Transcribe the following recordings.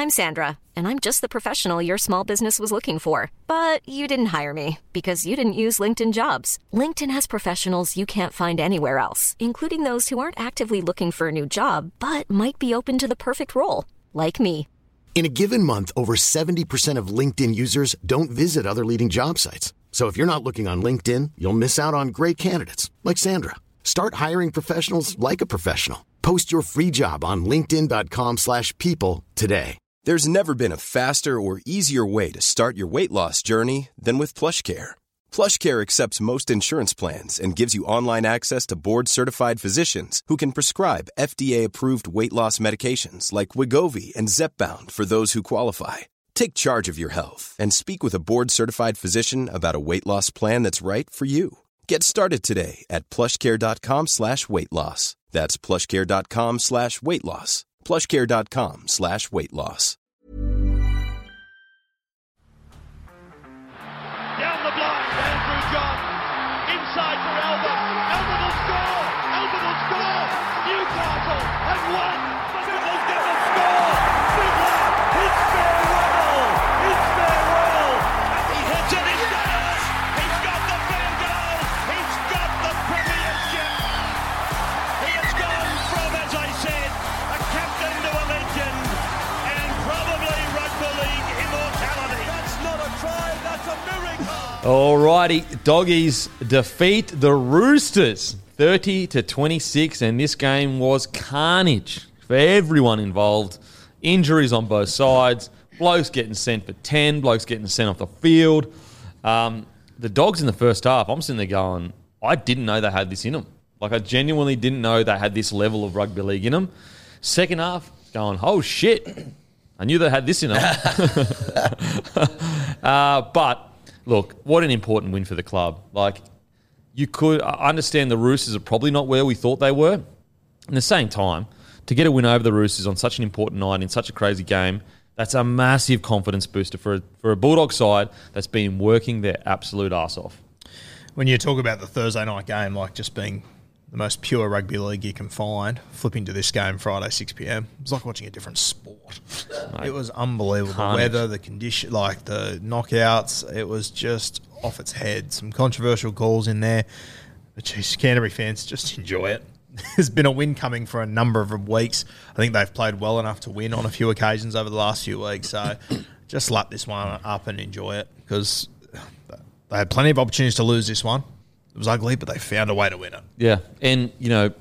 I'm Sandra, and I'm just the professional your small business was looking for. But you didn't hire me because you didn't use LinkedIn Jobs. LinkedIn has professionals you can't find anywhere else, including those who aren't actively looking for a new job, but might be open to the perfect role, like me. In a given month, over 70% of LinkedIn users don't visit other leading job sites. So if you're not looking on LinkedIn, you'll miss out on great candidates like Sandra. Start hiring professionals like a professional. Post your free job on linkedin.com/people today. There's never been a faster or easier way to start your weight loss journey than with PlushCare. PlushCare accepts most insurance plans and gives you online access to board-certified physicians who can prescribe FDA-approved weight loss medications like Wegovy and Zepbound for those who qualify. Take charge of your health and speak with a board-certified physician about a weight loss plan that's right for you. Get started today at plushcare.com/weight loss. That's plushcare.com/weight loss. plushcare.com/weight loss. Down the blind, Andrew John. Inside for Albert. Albert will score. Albert will score. Newcastle have won. Fiddler's going to score. Fiddler, it's farewell. It's farewell. And he hits it. He's got it. He's got the field goal. He's got the premiership. He has gone from, as I said, a captain to a legend, and probably rugby league immortality. That's not a try. That's a miracle. Alrighty, Doggies defeat the Roosters 30-26, and this game was carnage for everyone involved. Injuries on both sides, blokes getting sent for 10, blokes getting sent off the field. The Dogs in the first half, I'm sitting there going, I didn't know they had this in them. Like, I genuinely didn't know they had this level of rugby league in them. Second half, going, oh shit, I knew they had this in them. But look, what an important win for the club. Like, you could understand the Roosters are probably not where we thought they were. At the same time, to get a win over the Roosters on such an important night in such a crazy game, that's a massive confidence booster for a Bulldog side that's been working their absolute arse off. When you talk about the Thursday night game, like just being the most pure rugby league you can find, flipping to this game Friday 6 p.m, it was like watching a different sport. Mate, it was unbelievable. Carnage. The weather, the condition, like the knockouts, it was just off its head. Some controversial calls in there. But geez, Canterbury fans, just enjoy it. There's been a win coming for a number of weeks. I think they've played well enough to win on a few occasions over the last few weeks. So just lap this one up and enjoy it, because they had plenty of opportunities to lose this one. It was ugly, but they found a way to win it. Yeah, and, you know,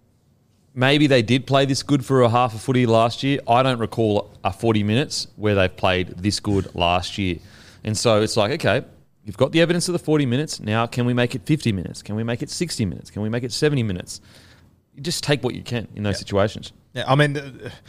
maybe they did play this good for a half a footy last year. I don't recall a 40 minutes where they've played this good last year. And so it's like, okay, you've got the evidence of the 40 minutes. Now can we make it 50 minutes? Can we make it 60 minutes? Can we make it 70 minutes? You just take what you can in those situations. Yeah, I mean,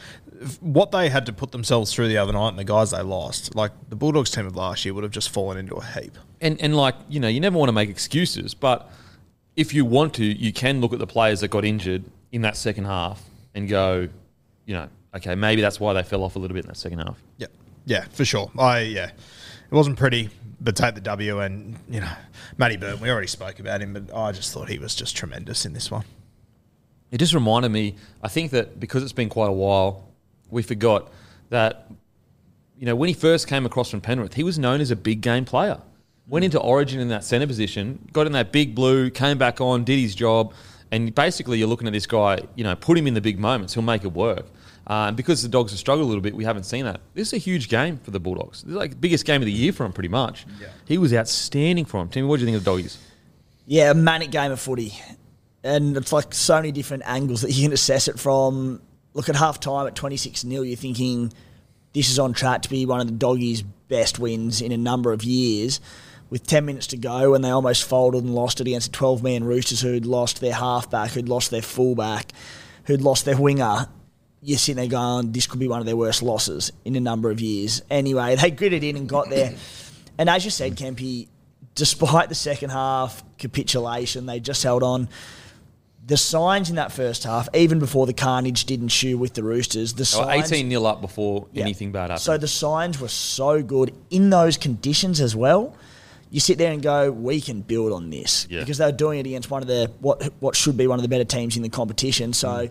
what they had to put themselves through the other night and the guys they lost, like the Bulldogs team of last year would have just fallen into a heap. And like, you know, you never want to make excuses, but if you want to, you can look at the players that got injured in that second half and go, you know, okay, maybe that's why they fell off a little bit in that second half. Yeah, yeah, for sure. It wasn't pretty, but take the W. And, you know, Matty Burton, we already spoke about him, but I just thought he was just tremendous in this one. It just reminded me, I think that because it's been quite a while, we forgot that, you know, when he first came across from Penrith, he was known as a big game player. Went into Origin in that centre position, got in that big blue, came back on, did his job, and basically you're looking at this guy, you know, put him in the big moments, he'll make it work. And because the Dogs have struggled a little bit, we haven't seen that. This is a huge game for the Bulldogs. This is like the biggest game of the year for him, pretty much. Yeah. He was outstanding for him. Timmy, what do you think of the Doggies? Yeah, a manic game of footy. And it's like so many different angles that you can assess it from. Look, at half-time at 26-0, you're thinking this is on track to be one of the Doggies' best wins in a number of years. With 10 minutes to go, and they almost folded and lost it against a 12-man Roosters who'd lost their halfback, who'd lost their fullback, who'd lost their winger. You're sitting there going, this could be one of their worst losses in a number of years. Anyway, they gritted in and got there. And as you said, Kempy, despite the second half capitulation, they just held on. The signs in that first half, even before the carnage did ensue with the Roosters, the signs... 18-0 up before anything bad happened. So the signs were so good in those conditions as well. You sit there and go, we can build on this. Yeah. Because they were doing it against one of the what should be one of the better teams in the competition. So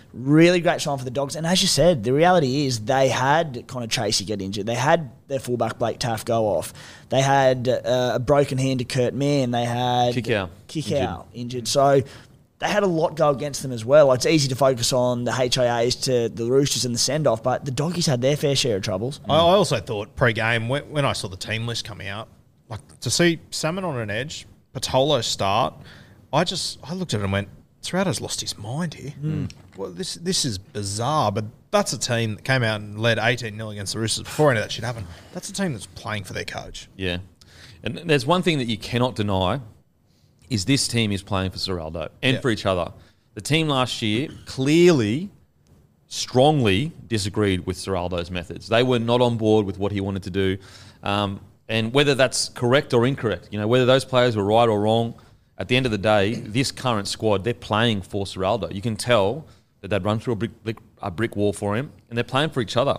Really great sign for the Dogs. And as you said, the reality is they had Connor Tracy get injured. They had their fullback Blake Taff go off. They had a broken hand to Kurt Mann. They had Kikau injured. So they had a lot go against them as well. It's easy to focus on the HIAs to the Roosters and the send-off, but the Doggies had their fair share of troubles. I also thought pre-game, when I saw the team list coming out, like to see Salmon on an edge, Patolo start, I looked at it and went, Serrato's lost his mind here. Well, this is bizarre, but that's a team that came out and led 18-0 against the Roosters before any of that shit happened. That's a team that's playing for their coach. Yeah. And there's one thing that you cannot deny is this team is playing for Ciraldo and for each other. The team last year clearly, strongly disagreed with Ciraldo's methods. They were not on board with what he wanted to do. And whether that's correct or incorrect, whether those players were right or wrong, at the end of the day, this current squad, they're playing for Ciraldo. You can tell that they'd run through a brick wall for him, and they're playing for each other.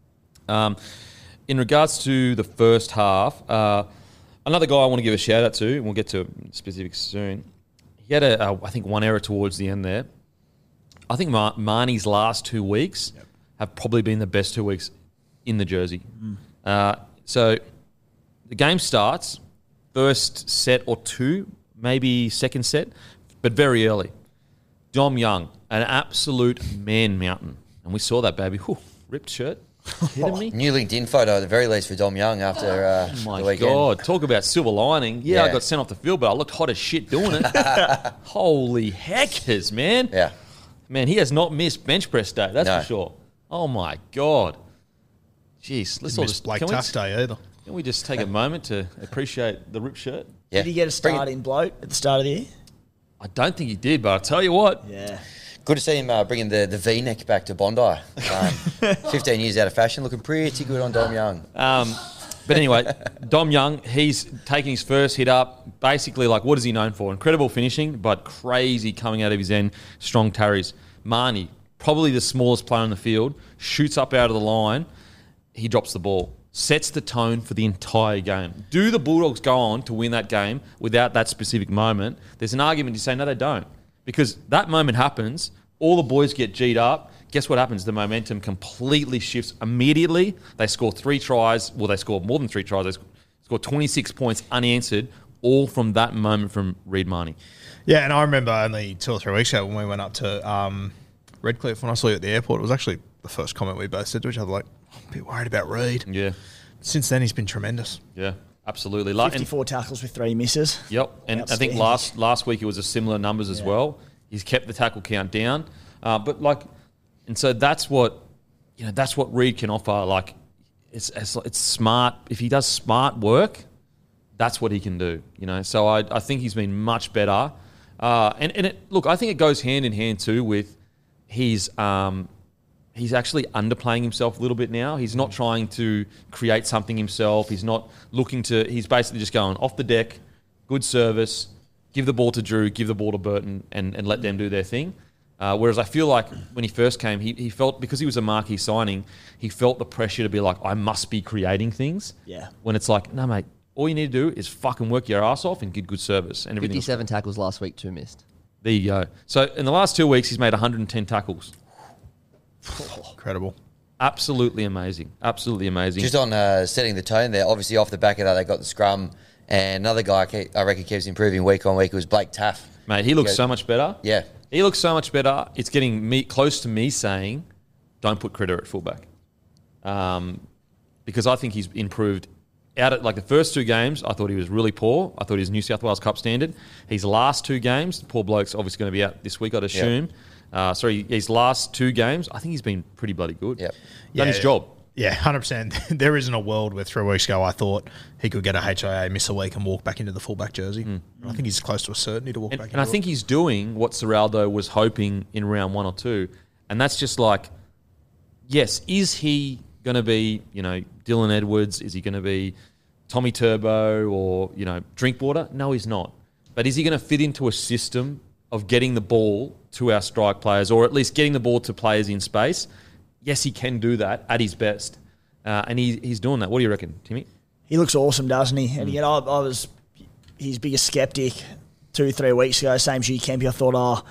In regards to the first half, another guy I want to give a shout-out to, and we'll get to specifics soon, he had, I think, one error towards the end there. I think Marnie's last 2 weeks have probably been the best 2 weeks in the jersey. So the game starts, first set or two, maybe second set, but very early. Dom Young, an absolute man mountain. And we saw that, baby. Whew, ripped shirt. Kidding me? New LinkedIn photo, at the very least, for Dom Young after the weekend. My God, talk about silver lining. Yeah, I got sent off the field, but I looked hot as shit doing it. Holy heckers, man. Yeah. Man, he has not missed bench press day, that's for sure. Oh, my God. Jeez, let's all just... Blake Taft Day either. Can we just take a moment to appreciate the ripped shirt? Yeah. Did he get a start in bloat at the start of the year? I don't think he did, but I'll tell you what. Yeah. Good to see him bringing the V-neck back to Bondi. 15 years out of fashion, looking pretty good on Dom Young. But anyway, Dom Young, he's taking his first hit up. Basically, like, what is he known for? Incredible finishing, but crazy coming out of his end, strong tarries. Marnie, probably the smallest player on the field, shoots up out of the line. He drops the ball. Sets the tone for the entire game. Do the Bulldogs go on to win that game without that specific moment? There's an argument to say, no, they don't. Because that moment happens, all the boys get G'd up. Guess what happens? The momentum completely shifts immediately. They score 3 tries. Well, they score more than 3 tries. They score 26 points unanswered, all from that moment from Reed Marnie. Yeah, and I remember only 2 or 3 weeks ago when we went up to Redcliffe, when I saw you at the airport, it was actually the first comment we both said to each other, like, I'm a bit worried about Reed. Yeah. Since then, he's been tremendous. Yeah, absolutely. 54 tackles with 3 misses. Yep. And I think last week it was a similar numbers as well. He's kept the tackle count down. And so that's what Reed can offer. Like, it's smart. If he does smart work, that's what he can do. So I think he's been much better. I think it goes hand in hand too with his. He's actually underplaying himself a little bit now. He's not trying to create something himself. He's not looking to... He's basically just going off the deck, good service, give the ball to Drew, give the ball to Burton, and let them do their thing. Whereas I feel like when he first came, he felt, because he was a marquee signing, he felt the pressure to be like, I must be creating things. Yeah. When it's like, no, mate, all you need to do is fucking work your ass off and get good service. And everything 57 tackles last week, 2 missed. There you go. So in the last 2 weeks, he's made 110 tackles. Incredible. Absolutely amazing. Absolutely amazing. Just on setting the tone there, obviously off the back of that, they got the scrum, and another guy I reckon keeps improving week on week was Blake Taff. Mate, he looks so much better. Yeah. He looks so much better. It's getting close to me saying, don't put Critter at fullback. Because I think he's improved. Out at the first 2 games, I thought he was really poor. I thought he was New South Wales Cup standard. His last 2 games, the poor bloke's obviously going to be out this week, I'd assume. Yep. His last 2 games, I think he's been pretty bloody good. Yep. Done his job. Yeah, 100%. There isn't a world where 3 weeks ago I thought he could get a HIA, miss a week, and walk back into the fullback jersey. I think he's close to a certainty to walk back into it. And I think he's doing what Ciraldo was hoping in round 1 or 2. And that's just like, yes, is he going to be, Dylan Edwards? Is he going to be Tommy Turbo or, Drinkwater? No, he's not. But is he going to fit into a system of getting the ball to our strike players, or at least getting the ball to players in space? Yes, he can do that at his best. And he's doing that. What do you reckon, Timmy? He looks awesome, doesn't he? And again, I was his biggest skeptic 2-3 weeks ago. Same as you, Kempy. I thought,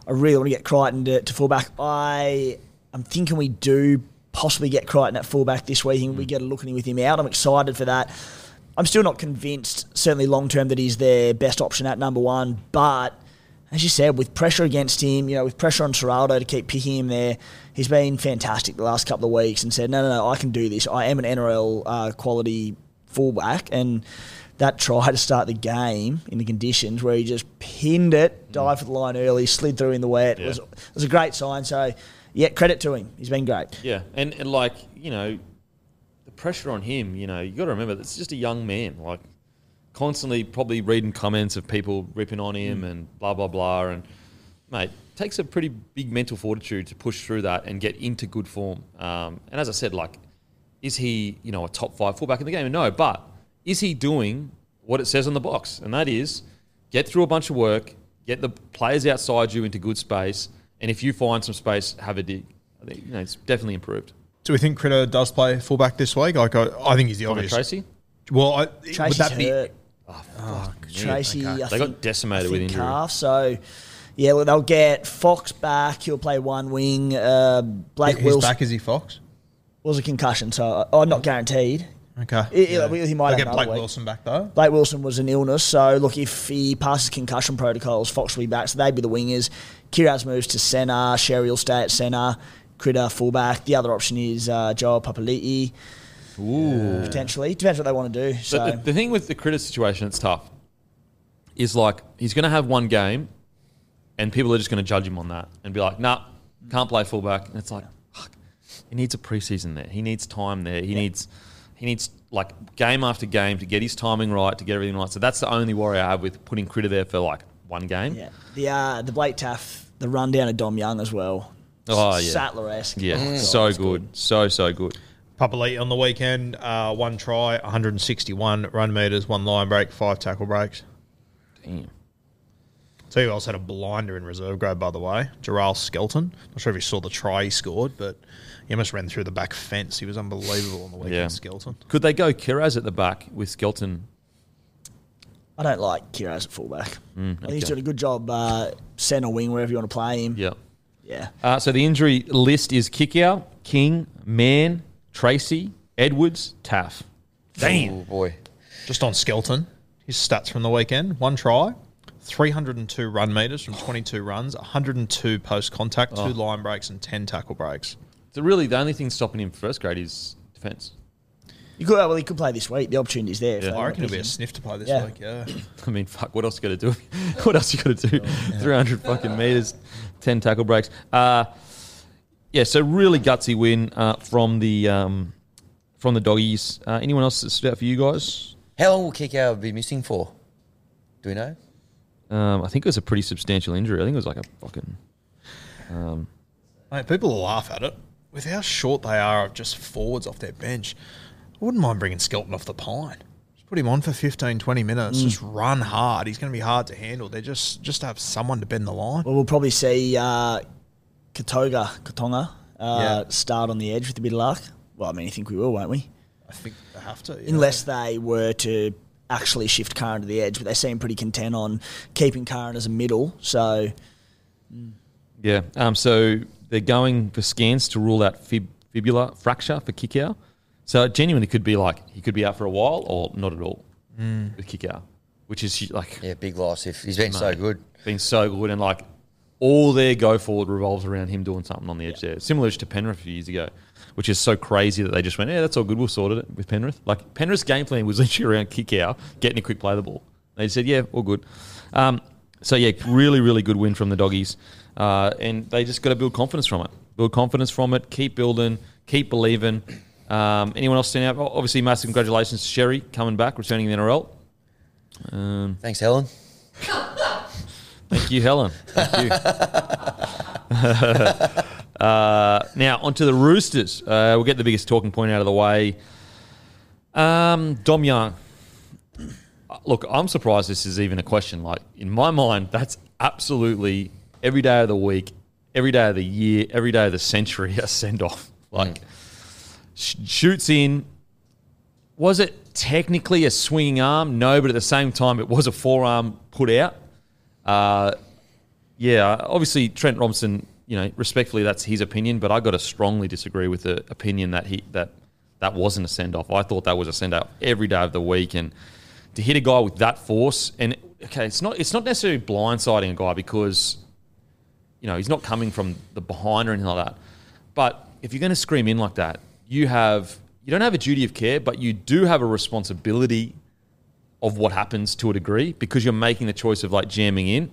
I really want to get Crichton to fullback. I'm thinking we do possibly get Crichton at fullback this week and we get a look at him with him out. I'm excited for that. I'm still not convinced, certainly long term, that he's their best option at number one. But as you said, with pressure against him, with pressure on Serraldo to keep picking him there, he's been fantastic the last couple of weeks and said, no, I can do this. I am an NRL quality fullback. And that try to start the game in the conditions where he just pinned it, dived for the line early, slid through in the wet. It was a great sign. So, yeah, credit to him. He's been great. Yeah, and the pressure on him, you got to remember, that's just a young man, constantly probably reading comments of people ripping on him and blah, blah, blah. And, mate, it takes a pretty big mental fortitude to push through that and get into good form. And as I said, is he, a top 5 fullback in the game? No, but is he doing what it says on the box? And that is get through a bunch of work, get the players outside you into good space, and if you find some space, have a dig. I think, it's definitely improved. Do we think Critter does play fullback this week? I think he's the obvious. Tracy? Well, Tracy's would that be hurt. Oh, fuck. Tracy, Okay. I They got decimated with injury. Calf, so, yeah, they'll get Fox back. He'll play one wing. Blake his Wilson. back? Is he Fox? Was a concussion, so not guaranteed. Okay. He might They'll have get another Blake week. Wilson back though. Blake Wilson was an illness, so look, if he passes concussion protocols, Fox will be back. So they'd be the wingers. Kiraz moves to centre. Sherry will stay at centre. Critter fullback. The other option is Joel Papali'i. Ooh. Potentially. Depends what they want to do. So But the thing with the Critter situation, it's tough, is he's going to have one game and people are just going to judge him on that and be like, nah, can't play fullback. And it's like, fuck, he needs a preseason there. He needs time there. He needs game after game to get his timing right, to get everything right. So that's the only worry I have with putting Critter there for one game. yeah, the Blake Taff, the rundown of Dom Young as well. Oh, yeah. Sattler-esque. Yeah, so good. So good. Papali'i on the weekend, 1 try, 161 run meters, 1 line break, 5 tackle breaks. Damn. So he also had a blinder in reserve grade, by the way. Jarrell Skelton. Not sure if you saw the try he scored, but he almost ran through the back fence. He was unbelievable on the weekend, Skelton. Could they go Kiraz at the back with Skelton? I don't like Kiraz at fullback. I think he's okay. doing a good job centre wing, wherever you want to play him. Yeah. Yeah. So the injury list is Kickout, King, Mann, Tracy, Edwards, Taff. Damn. Oh, boy. Just on Skelton, his stats from the weekend: 1 try, 302 run meters from 22 runs, 102 post-contact, 2 line breaks and 10 tackle breaks. So really the only thing stopping him first grade is defence. He could play this week. The opportunity's there. if they I want reckon to it'll be a pick him. sniff to play this Yeah. week, yeah. I mean, fuck, what else you got to do? What else you got to do? 300 fucking metres, 10 tackle breaks. So really gutsy win from the Doggies. Anyone else that stood out for you guys? How long will Kickout be missing for? Do we know? I think it was a pretty substantial injury. I think it was like a fucking... Mate, people will laugh at it. With how short they are of just forwards off their bench, I wouldn't mind bringing Skelton off the pine. Just put him on for 15, 20 minutes. Just run hard. He's going to be hard to handle. They're just to have someone to bend the line. Well, we'll probably see Katonga start on the edge with a bit of luck. Well, I mean, I think we will, won't we? I think they have to. Yeah. Unless they were to actually shift Curran to the edge, but they seem pretty content on keeping Curran as a middle. So, Yeah. So they're going for scans to rule out fibular fracture for Kickout. So it genuinely could be he could be out for a while or not at all with Kickout, which is Yeah, big loss. If he's been so good. Been so good, and all their go forward revolves around him doing something on the edge there. Similar to Penrith a few years ago, which is so crazy that they just went, yeah, that's all good, we'll sort it with Penrith. Penrith's game plan was literally around kick out, getting a quick play the ball. They said, yeah, all good. Really, really good win from the Doggies. And they just got to build confidence from it. Keep building, keep believing. Anyone else stand out? Obviously, massive congratulations to Sherry coming back, returning the NRL. Thanks, Helen. Thank you, Helen. Thank you. Now, onto the Roosters. We'll get the biggest talking point out of the way. Dom Young. Look, I'm surprised this is even a question. In my mind, that's absolutely every day of the week, every day of the year, every day of the century a send-off. Shoots in. Was it technically a swinging arm? No, but at the same time, it was a forearm put out. Yeah, obviously Trent Robinson, respectfully, that's his opinion, but I got to strongly disagree with the opinion that that wasn't a send-off. I thought that was a send-off every day of the week, and to hit a guy with that force, and okay, it's not necessarily blindsiding a guy because he's not coming from the behind or anything like that. But if you're going to scream in like that, you don't have a duty of care, but you do have a responsibility of what happens to a degree because you're making the choice of like jamming in.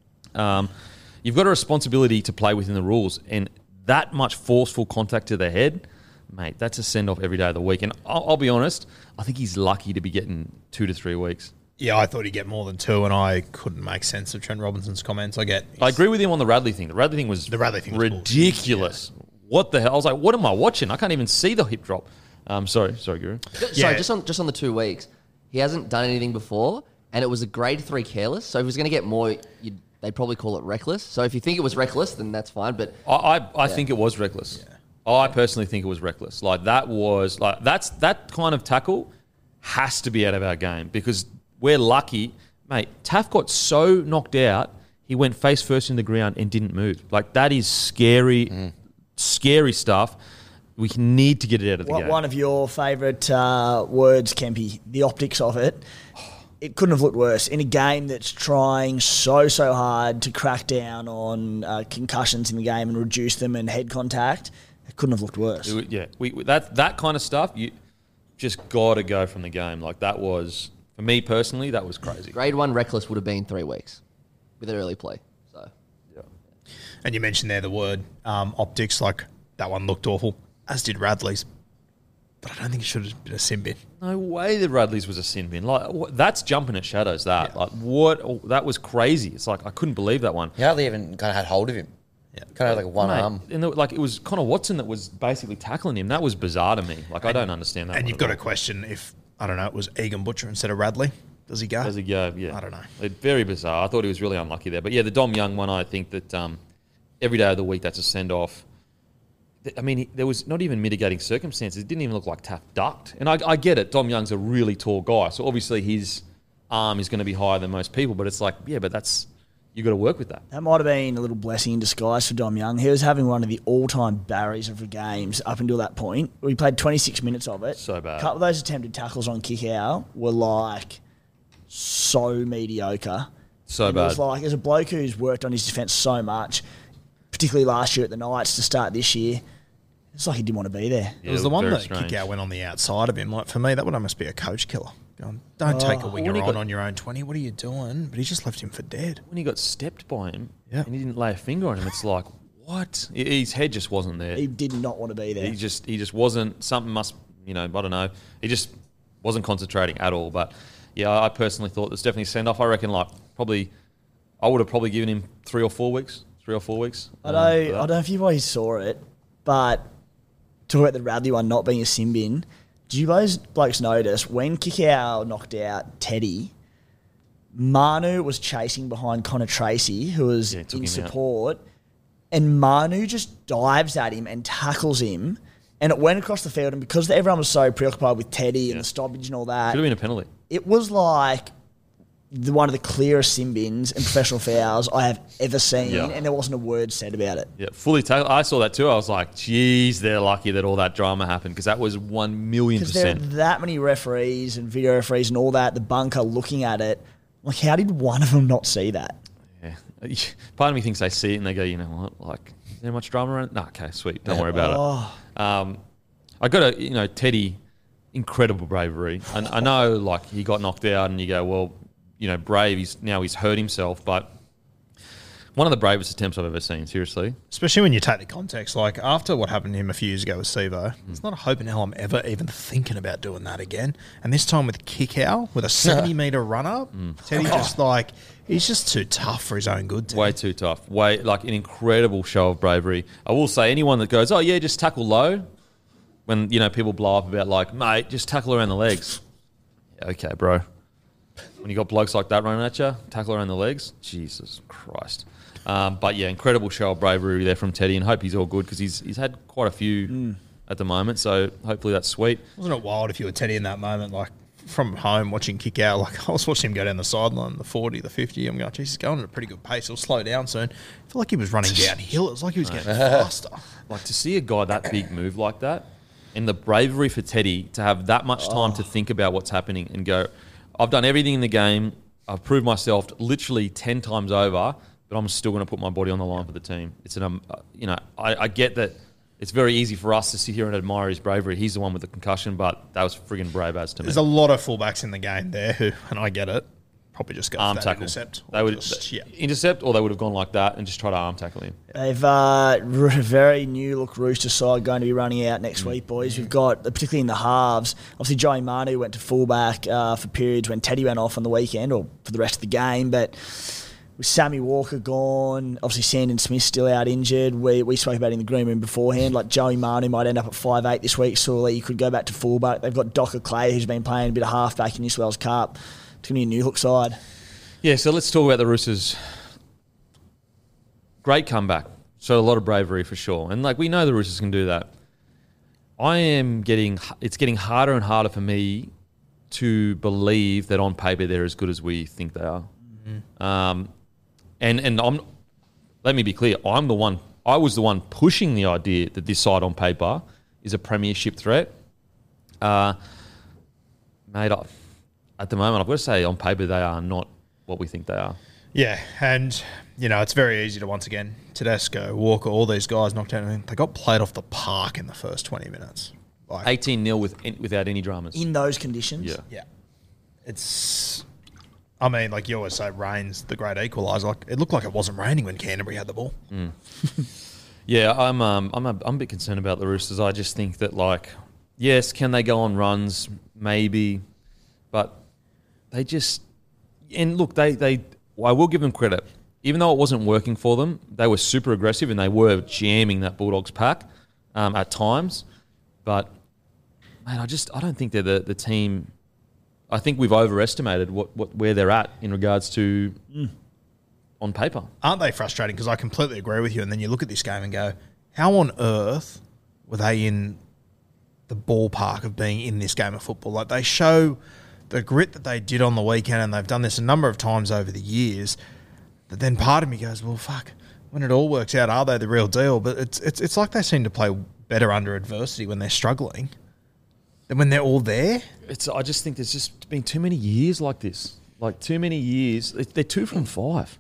You've got a responsibility to play within the rules, and that much forceful contact to the head, mate, that's a send-off every day of the week. And I'll be honest, I think he's lucky to be getting 2 to 3 weeks. Yeah, I thought he'd get more than 2, and I couldn't make sense of Trent Robinson's comments. I agree with him on the Radley thing. The Radley thing was ridiculous. Yeah. What the hell? I was like, what am I watching? I can't even see the hip drop. Sorry, Guru. Sorry, just on the 2 weeks, he hasn't done anything before, and it was a grade 3 careless. So if he was going to get more, they'd probably call it reckless. So if you think it was reckless, then that's fine. But I think it was reckless. Yeah. I personally think it was reckless. Like that kind of tackle has to be out of our game because we're lucky, mate. Taff got so knocked out, he went face first in the ground and didn't move. Like that is scary, scary stuff. We need to get it out of the game. One of your favourite words, Kempy, the optics of it. It couldn't have looked worse in a game that's trying so hard to crack down on concussions in the game and reduce them and head contact. It couldn't have looked worse. Yeah, that kind of stuff, you just got to go from the game. Like that was, for me personally, that was crazy. Grade 1 reckless would have been 3 weeks with an early play. So, yeah. And you mentioned there the word optics, like that one looked awful, as did Radley's. But I don't think it should have been a sin bin. No way that Radley's was a sin bin. Like that's jumping at shadows. That that was crazy. It's like I couldn't believe that one. He hardly even kind of had hold of him. Yeah. Kind of like one arm. And it was Connor Watson that was basically tackling him. That was bizarre to me. Like I don't understand that. And you've got to question if it was Egan Butcher instead of Radley. Does he go? Yeah. I don't know. Very bizarre. I thought he was really unlucky there. But yeah, the Dom Young one. I think that every day of the week that's a send off. I mean, there was not even mitigating circumstances. It didn't even look like Taff ducked. And I get it. Dom Young's a really tall guy. So obviously his arm is going to be higher than most people. But it's like, yeah, but you got to work with that. That might have been a little blessing in disguise for Dom Young. He was having one of the all-time barriers of the games up until that point. We played 26 minutes of it. So bad. A couple of those attempted tackles on kick-out were like so mediocre. So and bad. It was like, as a bloke who's worked on his defence so much, particularly last year at the Knights to start this year, it's like he didn't want to be there. Yeah, it was the one that kick-out went on the outside of him. Like for me, that would almost be a coach killer. Going, don't take a winger on your own 20. What are you doing? But he just left him for dead. When he got stepped by him and he didn't lay a finger on him, it's like, what? His head just wasn't there. He did not want to be there. He just wasn't. Something must, I don't know. He just wasn't concentrating at all. But yeah, I personally thought there's definitely a send-off. I reckon I would have probably given him 3 or 4 weeks. I don't know if you guys saw it, but talk about the Radley one not being a sin bin. Did you blokes notice when Kikau knocked out Teddy, Manu was chasing behind Connor Tracy, who was in support, and Manu just dives at him and tackles him, and it went across the field, and because everyone was so preoccupied with Teddy and the stoppage and all that, could have been a penalty. It was like one of the clearest sin bins and professional fouls I have ever seen, and there wasn't a word said about it. Yeah, fully tackled. I saw that too. I was like, geez, they're lucky that all that drama happened because that was 1,000,000%. Because there are that many referees and video referees and all that, the bunker looking at it. Like, how did one of them not see that? Yeah. Part of me thinks they see it and they go, you know what, like, is there much drama around it? No, okay, sweet. Don't worry about it. I got to, Teddy, incredible bravery. And I know, like, he got knocked out and you go, well, brave, he's hurt himself, but one of the bravest attempts I've ever seen, seriously. Especially when you take the context, like after what happened to him a few years ago with Sivo, it's not a hope in hell I'm ever even thinking about doing that again. And this time with Kikau, with a 70-metre run-up, Teddy he's just too tough for his own good. Teddy. Way too tough. Like an incredible show of bravery. I will say anyone that goes, oh yeah, just tackle low, when, people blow up about like, mate, just tackle around the legs. Yeah, okay, bro. When you got blokes like that running at you, tackle around the legs, Jesus Christ. But yeah, incredible show of bravery there from Teddy, and hope he's all good because he's had quite a few at the moment. So hopefully that's sweet. Wasn't it wild if you were Teddy in that moment? Like from home watching kick out, like I was watching him go down the sideline, the 40, the 50. I'm going, geez, he's going at a pretty good pace. He'll slow down soon. I feel like he was running downhill. It was like he was getting faster. Like to see a guy that big move like that, and the bravery for Teddy to have that much time to think about what's happening and go, I've done everything in the game. I've proved myself literally 10 times over, but I'm still going to put my body on the line for the team. It's I get that it's very easy for us to sit here and admire his bravery. He's the one with the concussion, but that was friggin' brave as to me. There's a lot of fullbacks in the game there who, and I get it, probably just go arm for that tackle. Intercept. They would intercept, or they would have gone like that and just try to arm tackle him. They've a very new look Rooster side going to be running out next week, boys. We've got, particularly in the halves, obviously Joey Manu went to fullback for periods when Teddy went off on the weekend or for the rest of the game, but with Sammy Walker gone, obviously Sandon Smith still out injured. We spoke about it in the green room beforehand, like Joey Manu might end up at 5'8" this week, so he could go back to fullback. They've got Docker Clay, who's been playing a bit of halfback in New South Wales Cup. It's going to be a new look side. Yeah, so let's talk about the Roosters. Great comeback. Showed a lot of bravery for sure. And we know the Roosters can do that. It's getting harder and harder for me to believe that on paper they're as good as we think they are. Mm-hmm. Let me be clear, I was the one pushing the idea that this side on paper is a premiership threat. Mate, at the moment, I've got to say on paper they are not what we think they are. Yeah, and it's very easy to once again Tedesco, Walker, all these guys knocked out. They got played off the park in the first 20 minutes. 18-0 without any dramas in those conditions. Yeah. It's. I mean, you always say, rain's the great equaliser. It looked like it wasn't raining when Canterbury had the ball. Mm. Yeah, I'm a bit concerned about the Roosters. I just think that yes, can they go on runs? Maybe, but they just I will give them credit. Even though it wasn't working for them, they were super aggressive and they were jamming that Bulldogs pack at times. But man, I don't think they're the team. I think we've overestimated where they're at in regards to on paper. Aren't they frustrating? Because I completely agree with you. And then you look at this game and go, how on earth were they in the ballpark of being in this game of football? They show the grit that they did on the weekend, and they've done this a number of times over the years. But then part of me goes, well, fuck, when it all works out, are they the real deal? But it's like they seem to play better under adversity when they're struggling than when they're all there. I just think there's just been too many years like this. Too many years. They're 2 from 5.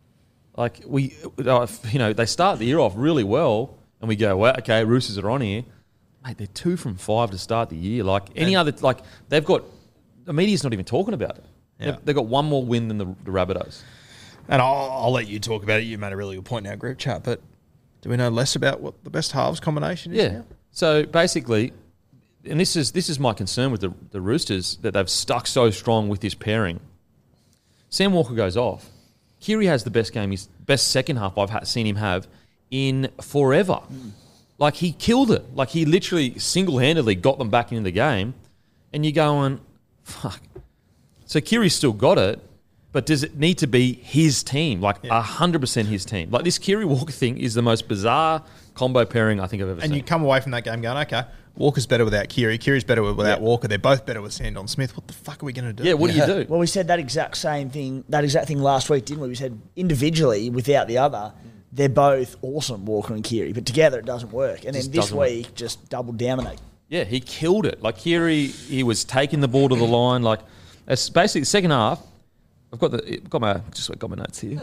They start the year off really well, and we go, well, okay, Roosters are on here. Mate, they're 2 from 5 to start the year. They've got, the media's not even talking about it. Yeah. They've got one more win than the Rabbitohs. And I'll let you talk about it. You made a really good point in our group chat, but do we know less about what the best halves combination is now? So basically, and this is my concern with the Roosters, that they've stuck so strong with this pairing. Sam Walker goes off. Keary has the best game, his best second half I've seen him have in forever. He killed it. He literally single-handedly got them back into the game. And you're going, fuck. So Keary's still got it, but does it need to be his team? 100% his team. This Keary-Walker thing is the most bizarre combo pairing I think I've ever seen. And you come away from that game going, okay, Walker's better without Keary. Keary's better without Walker. They're both better with Sandon Smith. What the fuck are we going to do? Yeah, what do you do? Well, we said that exact thing last week, didn't we? We said individually, without the other, they're both awesome, Walker and Keary, but together it doesn't work. And then this week, just doubled down on it. Yeah, he killed it. Keary, he was taking the ball to the line. It's basically the second half. I've got my notes here.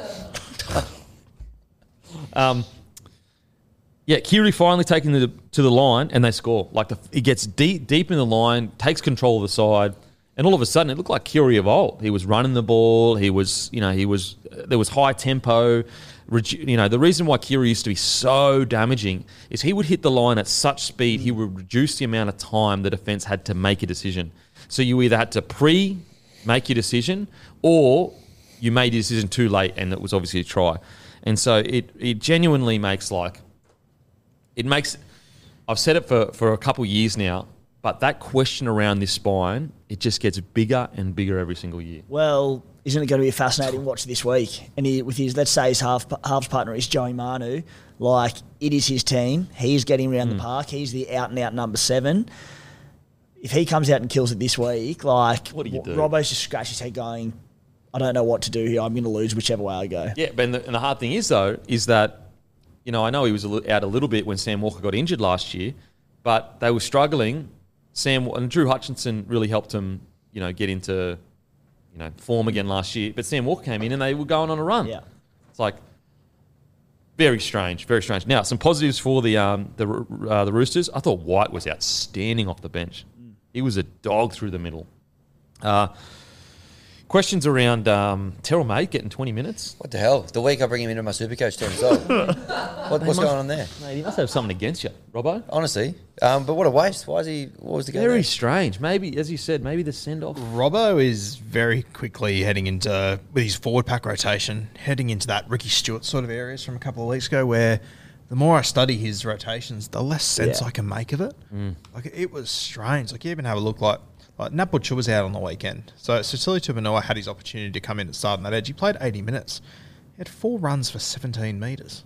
Keary finally taking to the line and they score. He gets deep in the line, takes control of the side, and all of a sudden it looked like Keary of old. He was running the ball. There was high tempo. The reason why Keary used to be so damaging is he would hit the line at such speed, he would reduce the amount of time the defence had to make a decision. So you either had to make your decision, or you made your decision too late, and it was obviously a try. And so it genuinely makes I've said it for a couple of years now, but that question around this spine, it just gets bigger and bigger every single year. Well, isn't it going to be a fascinating watch this week? And with his, let's say his halves partner is Joey Manu, it is his team. He's getting around the park. He's the out-and-out number 7. if he comes out and kills it this week, like, what do you do? Robbo's just scratched his head going, I don't know what to do here. I'm going to lose whichever way I go. Yeah, but and the hard thing is, though, is that, you know, I know he was out a little bit when Sam Walker got injured last year, but they were struggling. And Drew Hutchinson really helped him, you know, get into, you know, form again last year. But Sam Walker came in and they were going on a run. Yeah. It's like very strange, very strange. Now, some positives for the Roosters. I thought White was outstanding off the bench. He was a dog through the middle. Questions around Terrell May getting 20 minutes. What the hell? The week I bring him into my Supercoach team as well. What's going on there? Mate, he must have something against you, Robbo. Honestly. But what a waste. What was the game? Very strange. Maybe, as you said, maybe the send-off. Robbo is very quickly heading into, with his forward pack rotation, heading into that Ricky Stewart sort of areas from a couple of weeks ago where the more I study his rotations, the less sense I can make of it. Like, it was strange. Like, you even have a look like Nat Butcher was out on the weekend. So Sicily Tupouniua had his opportunity to come in and start on that edge. He played 80 minutes. He had 4 runs for 17 metres.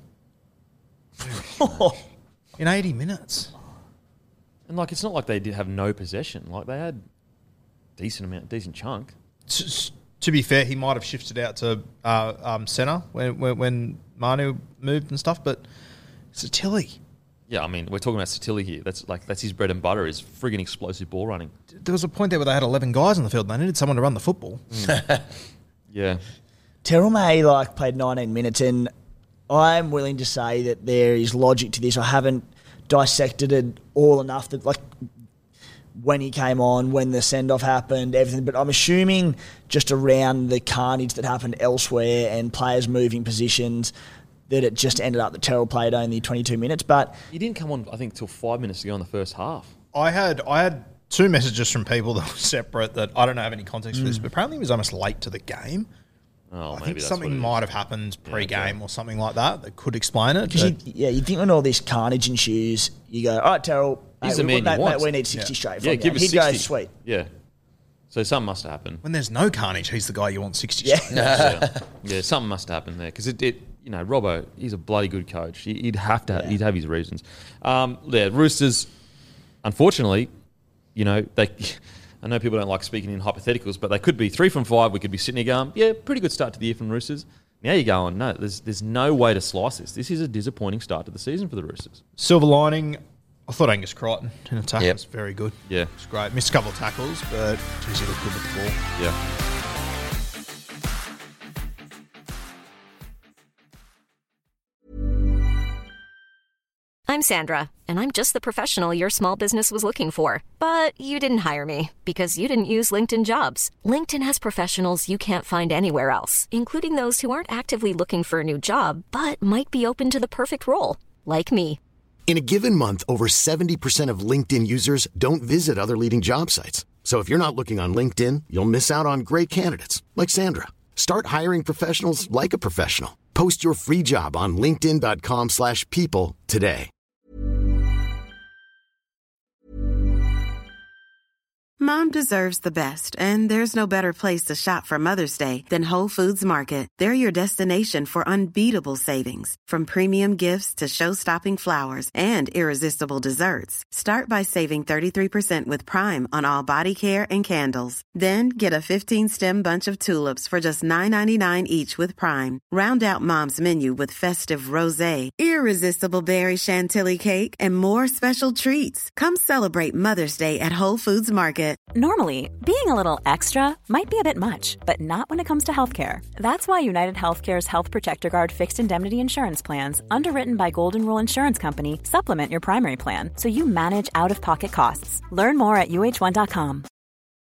In 80 minutes. And, like, it's not like they did have no possession. Like, they had decent chunk. To be fair, he might have shifted out to centre when Manu moved and stuff, but Sicily. Yeah, I mean, we're talking about Sitili here. That's his bread and butter, is friggin' explosive ball running. There was a point there where they had 11 guys on the field and they needed someone to run the football. Yeah. Terrell May played 19 minutes, and I'm willing to say that there is logic to this. I haven't dissected it all enough that, like, when he came on, when the send-off happened, everything. But I'm assuming just around the carnage that happened elsewhere and players moving positions, that it just ended up that Terrell played only 22 minutes. But he didn't come on, I think, till 5 minutes to go in the first half. I had 2 messages from people that were separate that I don't have any context for this, but apparently he was almost late to the game. Oh, I maybe think that's something might have happened pre-game or something like that could explain it. You think when all this carnage ensues, you go, all right, Terrell, he's the man you want. we need 60 straight. Yeah, give us 60. He'd go, sweet. Yeah. So something must have happened. When there's no carnage, he's the guy you want 60 straight. Yeah, something must have happened there. Because you know, Robbo, he's a bloody good coach. He'd have his reasons. Roosters, unfortunately, you know, I know people don't like speaking in hypotheticals, but they could be 3 from 5. We could be sitting here going, yeah, pretty good start to the year from Roosters. Now you're going, no, there's no way to slice this. This is a disappointing start to the season for the Roosters. Silver lining, I thought Angus Crichton in attack was very good. Yeah. It's great. Missed a couple of tackles, but geez, he looked good with the ball. Yeah. I'm Sandra, and I'm just the professional your small business was looking for. But you didn't hire me because you didn't use LinkedIn Jobs. LinkedIn has professionals you can't find anywhere else, including those who aren't actively looking for a new job, but might be open to the perfect role, like me. In a given month, over 70% of LinkedIn users don't visit other leading job sites. So if you're not looking on LinkedIn, you'll miss out on great candidates like Sandra. Start hiring professionals like a professional. Post your free job on linkedin.com/people today. Mom deserves the best, and there's no better place to shop for Mother's Day than Whole Foods Market. They're your destination for unbeatable savings, from premium gifts to show-stopping flowers and irresistible desserts. Start by saving 33% with Prime on all body care and candles. Then get a 15-stem bunch of tulips for just $9.99 each with Prime. Round out Mom's menu with festive rosé, irresistible berry chantilly cake, and more special treats. Come celebrate Mother's Day at Whole Foods Market. Normally, being a little extra might be a bit much, but not when it comes to healthcare. That's why United Healthcare's Health Protector Guard fixed indemnity insurance plans, underwritten by Golden Rule Insurance Company, supplement your primary plan so you manage out-of-pocket costs. Learn more at UH1.com.